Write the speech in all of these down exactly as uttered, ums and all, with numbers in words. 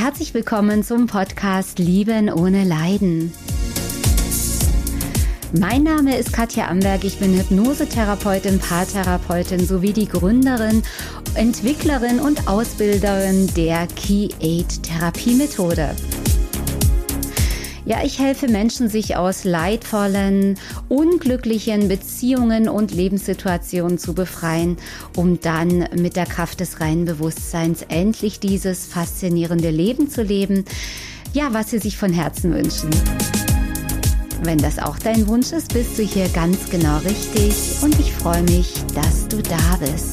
Herzlich willkommen zum Podcast Lieben ohne Leiden. Mein Name ist Katja Amberg, ich bin Hypnosetherapeutin, Paartherapeutin sowie die Gründerin, Entwicklerin und Ausbilderin der Key Eight Therapiemethode. Ja, ich helfe Menschen, sich aus leidvollen, unglücklichen Beziehungen und Lebenssituationen zu befreien, um dann mit der Kraft des reinen Bewusstseins endlich dieses faszinierende Leben zu leben, ja, was sie sich von Herzen wünschen. Wenn das auch dein Wunsch ist, bist du hier ganz genau richtig und ich freue mich, dass du da bist.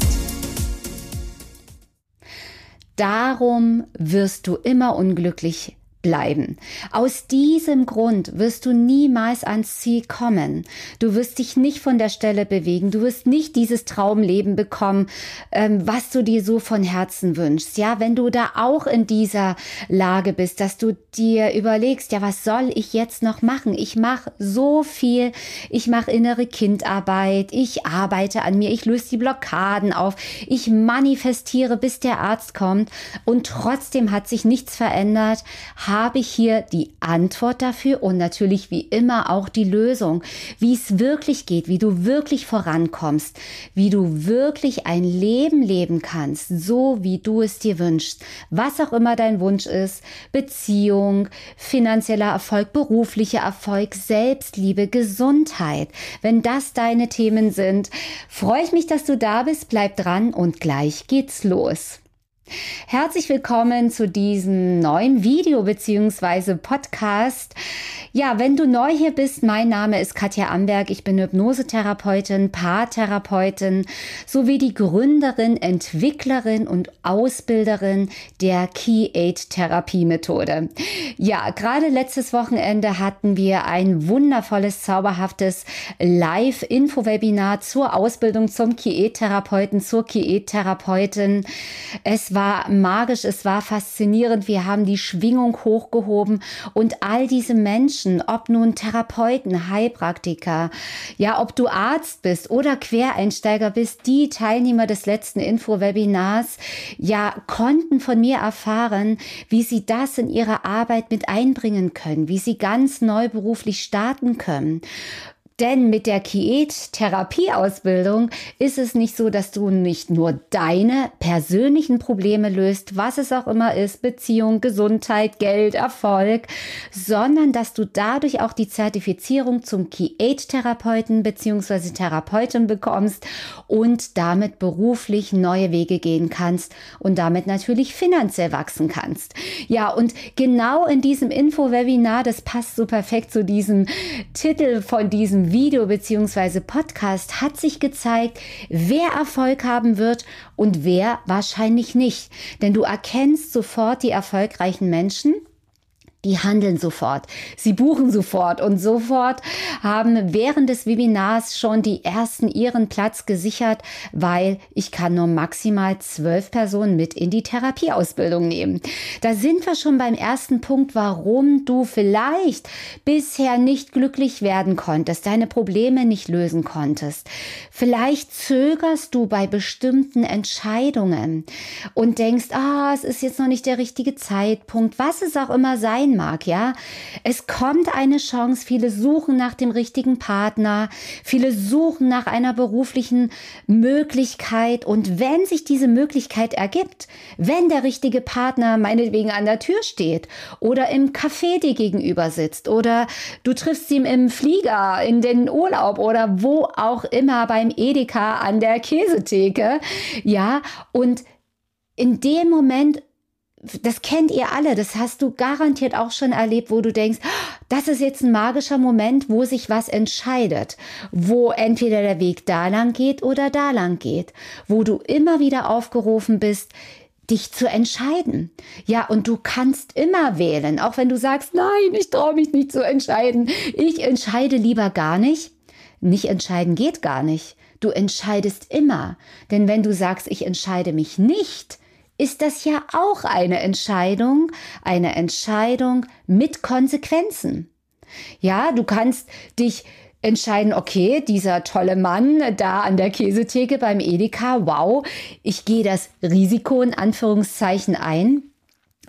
Darum wirst du immer unglücklich bleiben. Aus diesem Grund wirst du niemals ans Ziel kommen. Du wirst dich nicht von der Stelle bewegen. Du wirst nicht dieses Traumleben bekommen, ähm, was du dir so von Herzen wünschst. Ja, wenn du da auch in dieser Lage bist, dass du dir überlegst, ja, was soll ich jetzt noch machen? Ich mache so viel. Ich mache innere Kindarbeit. Ich arbeite an mir. Ich löse die Blockaden auf. Ich manifestiere, bis der Arzt kommt. Und trotzdem hat sich nichts verändert. Habe ich hier die Antwort dafür und natürlich wie immer auch die Lösung, wie es wirklich geht, wie du wirklich vorankommst, wie du wirklich ein Leben leben kannst, so wie du es dir wünschst. Was auch immer dein Wunsch ist, Beziehung, finanzieller Erfolg, beruflicher Erfolg, Selbstliebe, Gesundheit. Wenn das deine Themen sind, freue ich mich, dass du da bist. Bleib dran und gleich geht's los. Herzlich willkommen zu diesem neuen Video bzw. Podcast. Ja, wenn du neu hier bist, mein Name ist Katja Amberg. Ich bin Hypnosetherapeutin, Paartherapeutin sowie die Gründerin, Entwicklerin und Ausbilderin der Key Eight Therapiemethode. Ja, gerade letztes Wochenende hatten wir ein wundervolles, zauberhaftes Live-Info-Webinar zur Ausbildung zum Key Eight Therapeuten, zur Key Eight Therapeutin. Es war magisch, es war faszinierend. Wir haben die Schwingung hochgehoben und all diese Menschen, ob nun Therapeuten, Heilpraktiker, ja, ob du Arzt bist oder Quereinsteiger bist, die Teilnehmer des letzten Info-Webinars, ja, konnten von mir erfahren, wie sie das in ihre Arbeit mit einbringen können, wie sie ganz neu beruflich starten können. Denn mit der Key Eight Therapieausbildung ist es nicht so, dass du nicht nur deine persönlichen Probleme löst, was es auch immer ist, Beziehung, Gesundheit, Geld, Erfolg, sondern dass du dadurch auch die Zertifizierung zum Key Eight Therapeuten bzw. Therapeutin bekommst und damit beruflich neue Wege gehen kannst und damit natürlich finanziell wachsen kannst. Ja, und genau in diesem Info-Webinar, das passt so perfekt zu diesem Titel von diesem Video bzw. Podcast, hat sich gezeigt, wer Erfolg haben wird und wer wahrscheinlich nicht. Denn du erkennst sofort die erfolgreichen Menschen. Die handeln sofort, sie buchen sofort und sofort haben während des Webinars schon die ersten ihren Platz gesichert, weil ich kann nur maximal zwölf Personen mit in die Therapieausbildung nehmen. Da sind wir schon beim ersten Punkt, warum du vielleicht bisher nicht glücklich werden konntest, deine Probleme nicht lösen konntest. Vielleicht zögerst du bei bestimmten Entscheidungen und denkst, ah, es ist jetzt noch nicht der richtige Zeitpunkt, was es auch immer sein mag, ja. Es kommt eine Chance, viele suchen nach dem richtigen Partner, viele suchen nach einer beruflichen Möglichkeit und wenn sich diese Möglichkeit ergibt, wenn der richtige Partner meinetwegen an der Tür steht oder im Café dir gegenüber sitzt oder du triffst ihn im Flieger, in den Urlaub oder wo auch immer beim Edeka an der Käsetheke, ja, und in dem Moment, das kennt ihr alle, das hast du garantiert auch schon erlebt, wo du denkst, das ist jetzt ein magischer Moment, wo sich was entscheidet, wo entweder der Weg da lang geht oder da lang geht, wo du immer wieder aufgerufen bist, dich zu entscheiden. Ja, und du kannst immer wählen, auch wenn du sagst, nein, ich traue mich nicht zu entscheiden, ich entscheide lieber gar nicht. Nicht entscheiden geht gar nicht. Du entscheidest immer, denn wenn du sagst, ich entscheide mich nicht, ist das ja auch eine Entscheidung, eine Entscheidung mit Konsequenzen. Ja, du kannst dich entscheiden, okay, dieser tolle Mann da an der Käsetheke beim Edeka, wow, ich gehe das Risiko in Anführungszeichen ein.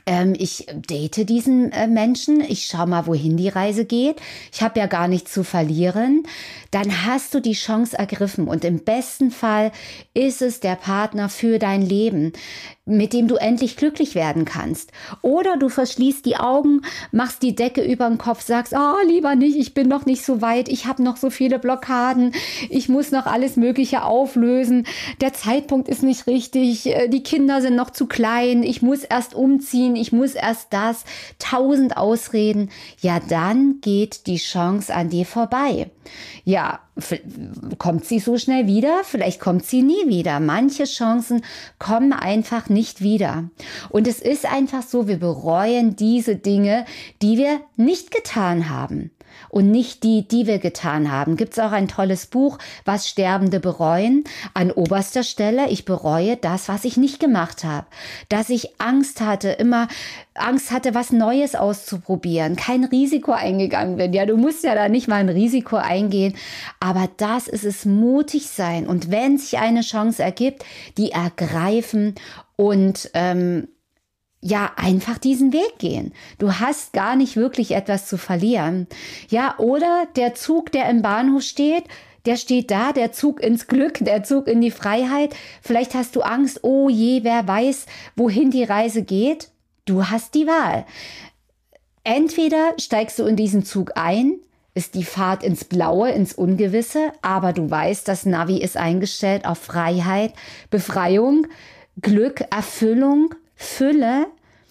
ähm, ich date diesen äh, Menschen, ich schau mal, wohin die Reise geht, ich habe ja gar nichts zu verlieren, dann hast du die Chance ergriffen und im besten Fall ist es der Partner für dein Leben, mit dem du endlich glücklich werden kannst. Oder du verschließt die Augen, machst die Decke über den Kopf, sagst, oh, lieber nicht, ich bin noch nicht so weit, ich habe noch so viele Blockaden, ich muss noch alles Mögliche auflösen, der Zeitpunkt ist nicht richtig, die Kinder sind noch zu klein, ich muss erst umziehen, ich muss erst das, tausend Ausreden. Ja, dann geht die Chance an dir vorbei. Ja, kommt sie so schnell wieder? Vielleicht kommt sie nie wieder. Manche Chancen kommen einfach nicht wieder. Und es ist einfach so, wir bereuen diese Dinge, die wir nicht getan haben. Und nicht die, die wir getan haben. Gibt es auch ein tolles Buch, was Sterbende bereuen. An oberster Stelle, ich bereue das, was ich nicht gemacht habe. Dass ich Angst hatte, immer Angst hatte, was Neues auszuprobieren, kein Risiko eingegangen bin. Ja, du musst ja da nicht mal ein Risiko eingehen. Aber das ist es, mutig sein. Und wenn sich eine Chance ergibt, die ergreifen und ähm, ja, einfach diesen Weg gehen. Du hast gar nicht wirklich etwas zu verlieren. Ja, oder der Zug, der im Bahnhof steht, der steht da, der Zug ins Glück, der Zug in die Freiheit. Vielleicht hast du Angst, oh je, wer weiß, wohin die Reise geht. Du hast die Wahl. Entweder steigst du in diesen Zug ein, ist die Fahrt ins Blaue, ins Ungewisse, aber du weißt, das Navi ist eingestellt auf Freiheit, Befreiung, Glück, Erfüllung, Fülle,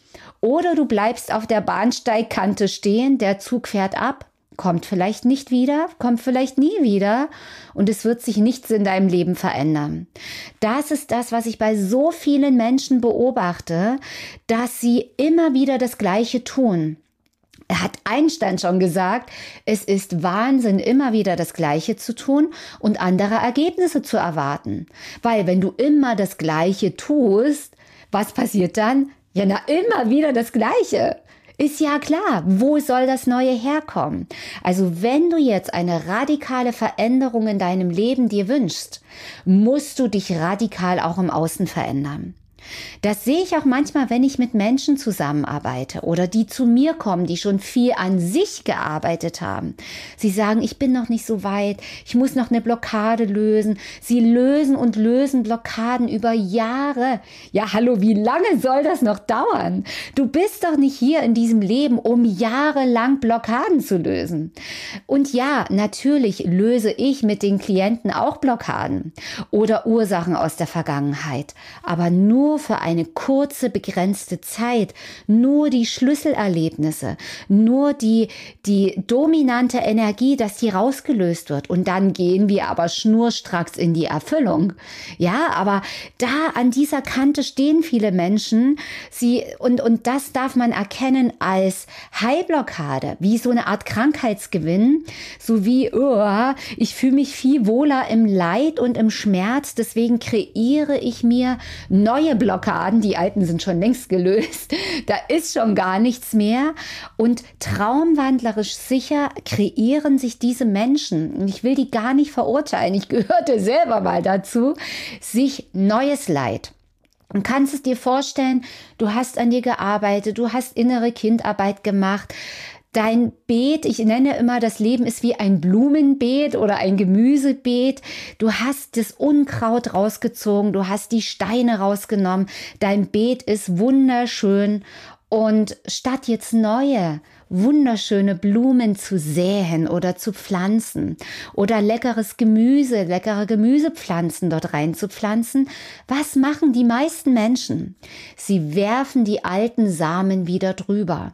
oder du bleibst auf der Bahnsteigkante stehen, der Zug fährt ab, kommt vielleicht nicht wieder, kommt vielleicht nie wieder und es wird sich nichts in deinem Leben verändern. Das ist das, was ich bei so vielen Menschen beobachte, dass sie immer wieder das Gleiche tun. Er hat Einstein schon gesagt, es ist Wahnsinn, immer wieder das Gleiche zu tun und andere Ergebnisse zu erwarten. Weil wenn du immer das Gleiche tust, was passiert dann? Ja, na, immer wieder das Gleiche. Ist ja klar, wo soll das Neue herkommen? Also wenn du jetzt eine radikale Veränderung in deinem Leben dir wünschst, musst du dich radikal auch im Außen verändern. Das sehe ich auch manchmal, wenn ich mit Menschen zusammenarbeite oder die zu mir kommen, die schon viel an sich gearbeitet haben. Sie sagen, ich bin noch nicht so weit, ich muss noch eine Blockade lösen. Sie lösen und lösen Blockaden über Jahre. Ja, hallo, wie lange soll das noch dauern? Du bist doch nicht hier in diesem Leben, um jahrelang Blockaden zu lösen. Und ja, natürlich löse ich mit den Klienten auch Blockaden oder Ursachen aus der Vergangenheit, aber nur für eine kurze, begrenzte Zeit, nur die Schlüsselerlebnisse, nur die, die dominante Energie, dass die rausgelöst wird und dann gehen wir aber schnurstracks in die Erfüllung. Ja, aber da an dieser Kante stehen viele Menschen, sie, und, und das darf man erkennen als Heilblockade, wie so eine Art Krankheitsgewinn, so wie, oh, ich fühle mich viel wohler im Leid und im Schmerz, deswegen kreiere ich mir neue Blockaden, die alten sind schon längst gelöst, da ist schon gar nichts mehr und traumwandlerisch sicher kreieren sich diese Menschen, und ich will die gar nicht verurteilen, ich gehörte selber mal dazu, sich neues Leid. Und kannst es dir vorstellen, du hast an dir gearbeitet, du hast innere Kindarbeit gemacht, dein Beet, ich nenne immer, das Leben ist wie ein Blumenbeet oder ein Gemüsebeet. Du hast das Unkraut rausgezogen, du hast die Steine rausgenommen. Dein Beet ist wunderschön. Und statt jetzt neue, wunderschöne Blumen zu säen oder zu pflanzen oder leckeres Gemüse, leckere Gemüsepflanzen dort reinzupflanzen, was machen die meisten Menschen? Sie werfen die alten Samen wieder drüber.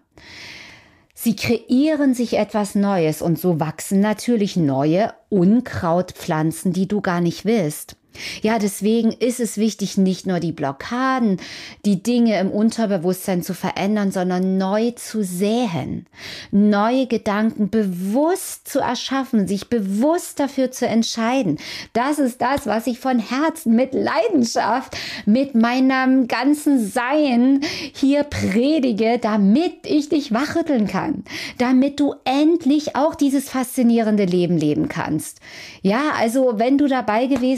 Sie kreieren sich etwas Neues und so wachsen natürlich neue Unkrautpflanzen, die du gar nicht willst. Ja, deswegen ist es wichtig, nicht nur die Blockaden, die Dinge im Unterbewusstsein zu verändern, sondern neu zu säen, neue Gedanken bewusst zu erschaffen, sich bewusst dafür zu entscheiden. Das ist das, was ich von Herzen mit Leidenschaft, mit meinem ganzen Sein hier predige, damit ich dich wachrütteln kann, damit du endlich auch dieses faszinierende Leben leben kannst. Ja, also wenn du dabei gewesen wärst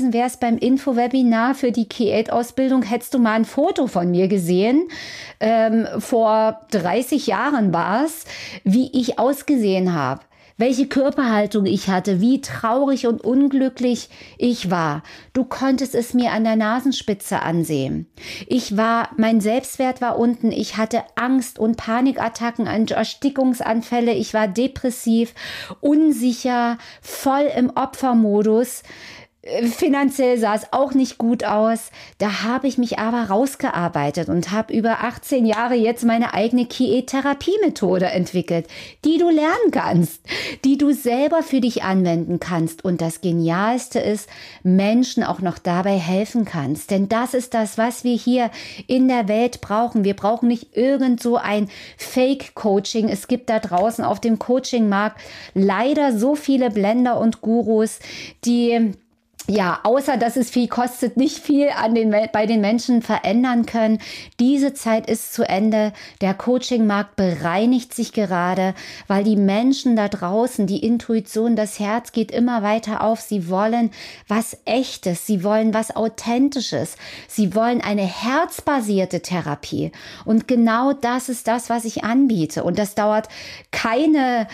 beim Info-Webinar für die Create-Ausbildung, hättest du mal ein Foto von mir gesehen. Ähm, vor dreißig Jahren war es, wie ich ausgesehen habe. Welche Körperhaltung ich hatte, wie traurig und unglücklich ich war. Du konntest es mir an der Nasenspitze ansehen. Ich war, mein Selbstwert war unten, ich hatte Angst und Panikattacken, Erstickungsanfälle, ich war depressiv, unsicher, voll im Opfermodus. Finanziell sah es auch nicht gut aus. Da habe ich mich aber rausgearbeitet und habe über achtzehn Jahre jetzt meine eigene Create-Therapie-Methode entwickelt, die du lernen kannst, die du selber für dich anwenden kannst. Und das Genialste ist, Menschen auch noch dabei helfen kannst. Denn das ist das, was wir hier in der Welt brauchen. Wir brauchen nicht irgend so ein Fake-Coaching. Es gibt da draußen auf dem Coaching-Markt leider so viele Blender und Gurus, die ja, außer dass es viel kostet, nicht viel an den, bei den Menschen verändern können. Diese Zeit ist zu Ende. Der Coaching-Markt bereinigt sich gerade, weil die Menschen da draußen, die Intuition, das Herz geht immer weiter auf. Sie wollen was Echtes, sie wollen was Authentisches, sie wollen eine herzbasierte Therapie. Und genau das ist das, was ich anbiete. Und das dauert keine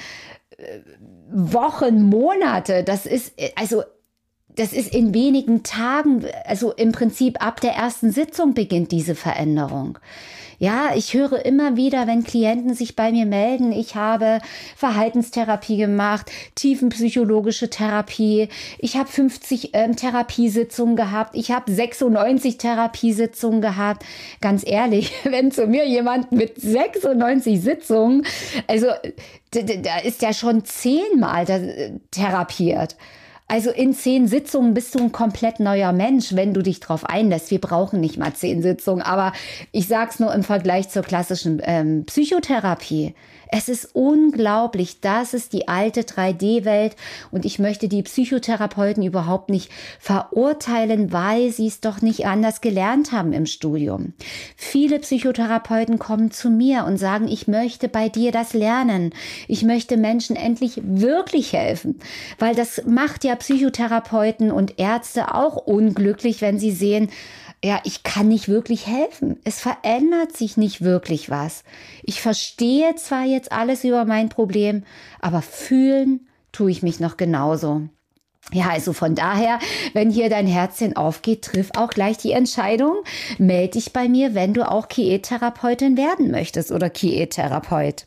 Wochen, Monate. Das ist, also, Das ist in wenigen Tagen, also im Prinzip ab der ersten Sitzung beginnt diese Veränderung. Ja, ich höre immer wieder, wenn Klienten sich bei mir melden, ich habe Verhaltenstherapie gemacht, tiefenpsychologische Therapie, ich habe fünfzig ähm, Therapiesitzungen gehabt, ich habe sechsundneunzig Therapiesitzungen gehabt. Ganz ehrlich, wenn zu mir jemand mit sechsundneunzig Sitzungen, also da ist ja schon zehnmal therapiert. Also in zehn Sitzungen bist du ein komplett neuer Mensch, wenn du dich drauf einlässt. Wir brauchen nicht mal zehn Sitzungen, aber ich sag's nur im Vergleich zur klassischen ähm, Psychotherapie. Es ist unglaublich, das ist die alte drei D Welt und ich möchte die Psychotherapeuten überhaupt nicht verurteilen, weil sie es doch nicht anders gelernt haben im Studium. Viele Psychotherapeuten kommen zu mir und sagen, ich möchte bei dir das lernen. Ich möchte Menschen endlich wirklich helfen, weil das macht ja Psychotherapeuten und Ärzte auch unglücklich, wenn sie sehen, ja, ich kann nicht wirklich helfen. Es verändert sich nicht wirklich was. Ich verstehe zwar jetzt alles über mein Problem, aber fühlen tue ich mich noch genauso. Ja, also von daher, wenn hier dein Herzchen aufgeht, triff auch gleich die Entscheidung. Meld dich bei mir, wenn du auch Create-Therapeutin werden möchtest oder Create-Therapeut.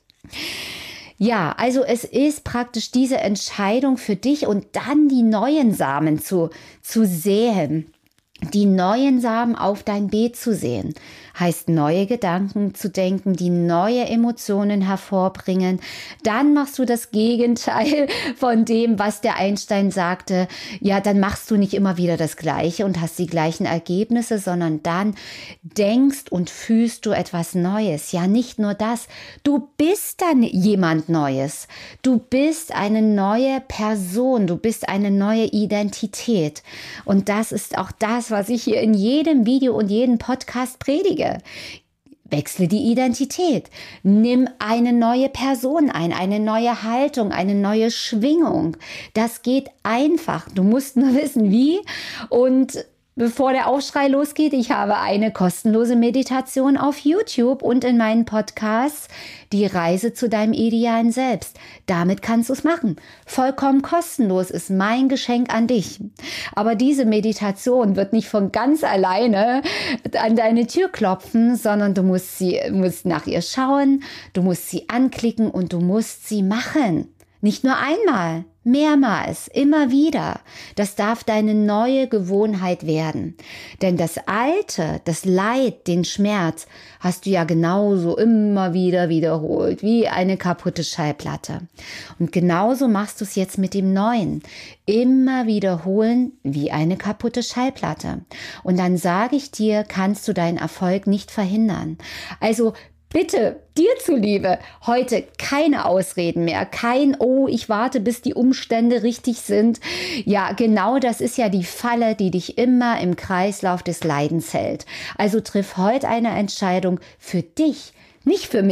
Ja, also es ist praktisch diese Entscheidung für dich und dann die neuen Samen zu, zu säen. Die neuen Samen auf dein Beet zu sehen, heißt neue Gedanken zu denken, die neue Emotionen hervorbringen. Dann machst du das Gegenteil von dem, was der Einstein sagte. Ja, dann machst du nicht immer wieder das Gleiche und hast die gleichen Ergebnisse, sondern dann denkst und fühlst du etwas Neues. Ja, nicht nur das. Du bist dann jemand Neues. Du bist eine neue Person. Du bist eine neue Identität. Und das ist auch das, was ich hier in jedem Video und jedem Podcast predige. Wechsle die Identität. Nimm eine neue Person ein, eine neue Haltung, eine neue Schwingung. Das geht einfach. Du musst nur wissen, wie. Und bevor der Aufschrei losgeht, ich habe eine kostenlose Meditation auf YouTube und in meinen Podcasts, die Reise zu deinem idealen Selbst. Damit kannst du es machen. Vollkommen kostenlos ist mein Geschenk an dich. Aber diese Meditation wird nicht von ganz alleine an deine Tür klopfen, sondern du musst sie, musst nach ihr schauen, du musst sie anklicken und du musst sie machen. Nicht nur einmal, mehrmals, immer wieder. Das darf deine neue Gewohnheit werden. Denn das Alte, das Leid, den Schmerz hast du ja genauso immer wieder wiederholt, wie eine kaputte Schallplatte. Und genauso machst du es jetzt mit dem Neuen. Immer wiederholen wie eine kaputte Schallplatte. Und dann sage ich dir, kannst du deinen Erfolg nicht verhindern. Also bitte, dir zuliebe, heute keine Ausreden mehr, kein, oh, ich warte, bis die Umstände richtig sind. Ja, genau das ist ja die Falle, die dich immer im Kreislauf des Leidens hält. Also triff heute eine Entscheidung für dich, nicht für mich,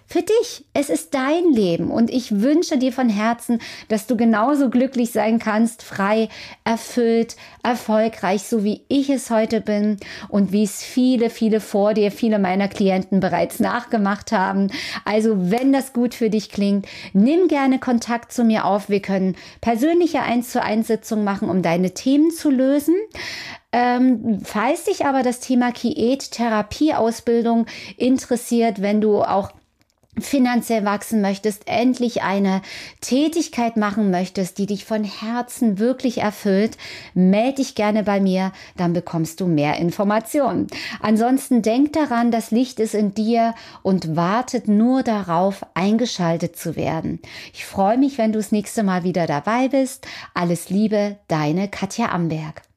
für dich. Es ist dein Leben und ich wünsche dir von Herzen, dass du genauso glücklich sein kannst, frei, erfüllt, erfolgreich, so wie ich es heute bin und wie es viele, viele vor dir, viele meiner Klienten bereits nachgemacht haben. Also wenn das gut für dich klingt, nimm gerne Kontakt zu mir auf. Wir können persönliche eins zu eins Sitzungen machen, um deine Themen zu lösen. Ähm, falls dich aber das Thema Kiet-Therapie-Ausbildung interessiert, wenn du auch finanziell wachsen möchtest, endlich eine Tätigkeit machen möchtest, die dich von Herzen wirklich erfüllt, melde dich gerne bei mir, dann bekommst du mehr Informationen. Ansonsten denk daran, das Licht ist in dir und wartet nur darauf, eingeschaltet zu werden. Ich freue mich, wenn du das nächste Mal wieder dabei bist. Alles Liebe, deine Katja Amberg.